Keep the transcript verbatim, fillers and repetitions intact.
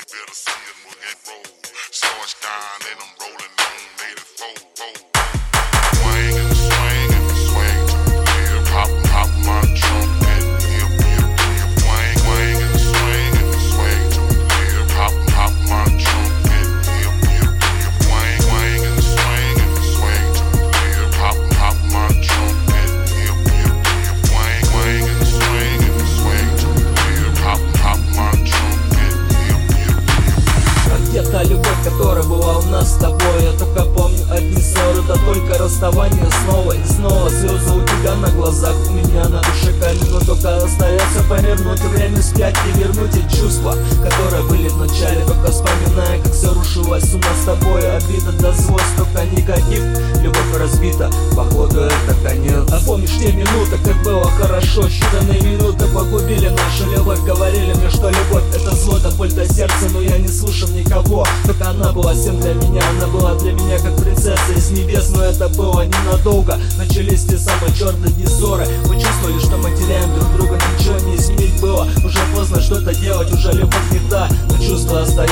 better see it move and roll. Stars shine and I'm rolling on eighty-four. Swing and swing and swing to the live. Pop, pop my trunk and hip, hip, hip. Swing, swing and swing and swing to the live. Pop, pop my trunk and hip, hip, hip. Swing, swing and swing and swing to the live. Pop, pop my trunk and hip, hip, hip. Swing, swing and swing and swing to the live. Pop, pop my trunk and hip, hip, hip. А где та любовь, которая была у нас с тобой? Я только помню одни ссоры, да только расставание снова и снова. Слезы у тебя на глазах, у меня на душе камень, но только остается повернуть время вспять и вернуть эти чувства, которые были в начале. Только вспоминая, как все рушилось у нас с тобой. Обида да злость, только негатив. Любовь разбита, походу это конец. А помнишь те минуты, как было хорошо? Считанные минуты погубили нашу любовь. Говорили мне, что любовь это зло, да боль до сердца, но я не слушал никого. Только она была всем для меня, она была для меня как принцесса из небес. Но это было ненадолго, начались те самые черные дни ссоры. Мы чувствовали, что мы теряем друг друга, ничего не изменить было. Уже поздно что-то делать, уже любовь не та, но чувства остаются.